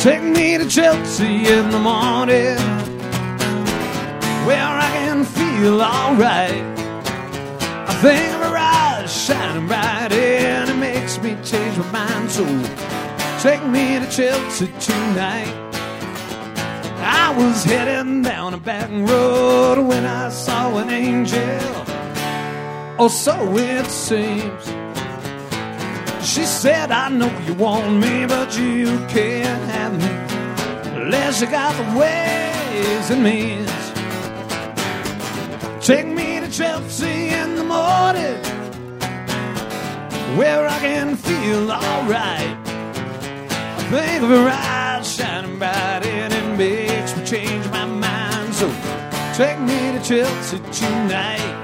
Take me to Chelsea in the morning, where I can feel alright. I think of her eyes shining bright, and it makes me change my mind. So take me to Chelsea tonight. I was heading down a back road when I saw an angel, or so it seems. She said, I know you want me, but you can't have me unless you got the ways and means. Take me to Chelsea in the morning, where I can feel alright. I think of her eyes shining bright, and it makes me change my mind. So take me to Chelsea tonight.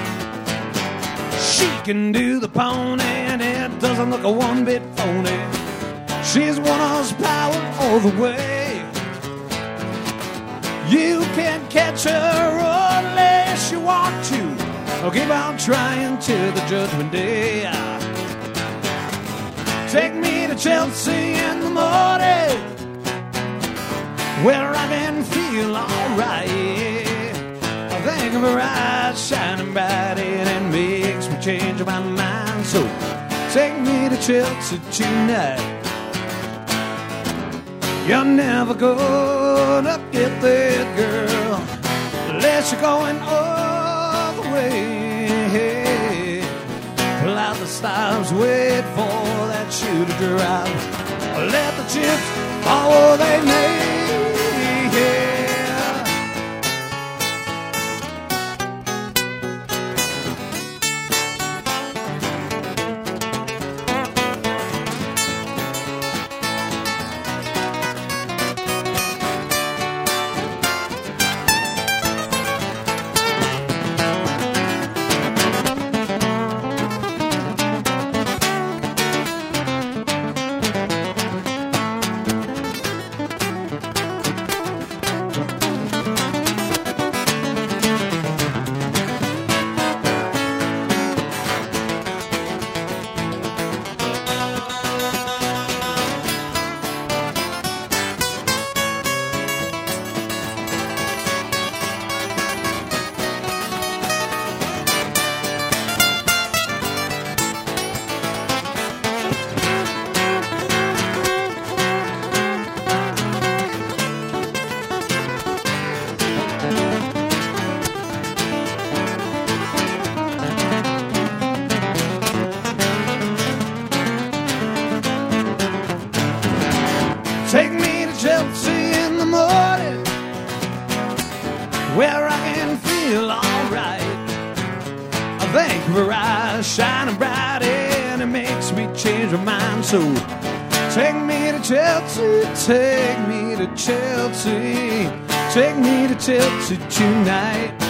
She can do the pony, and it doesn't look a one bit phony. She's 1 horsepower all the way. You can't catch her unless you want to. I'll keep on trying till the judgment day. Take me to Chelsea in the morning, where I can feel alright. I think of her eyes shining bright, and it makes me change my mind. So take me to Chelsea tonight. You're never gonna get there, girl, unless you're going all the way. Pull out the stops, wait for that shoe to drop. Let the chips fall where they may. Take me to Chelsea in the morning, where I can feel alright. I think of her eyes shining bright, and it makes me change my mind. So take me to Chelsea, take me to Chelsea, take me to Chelsea tonight.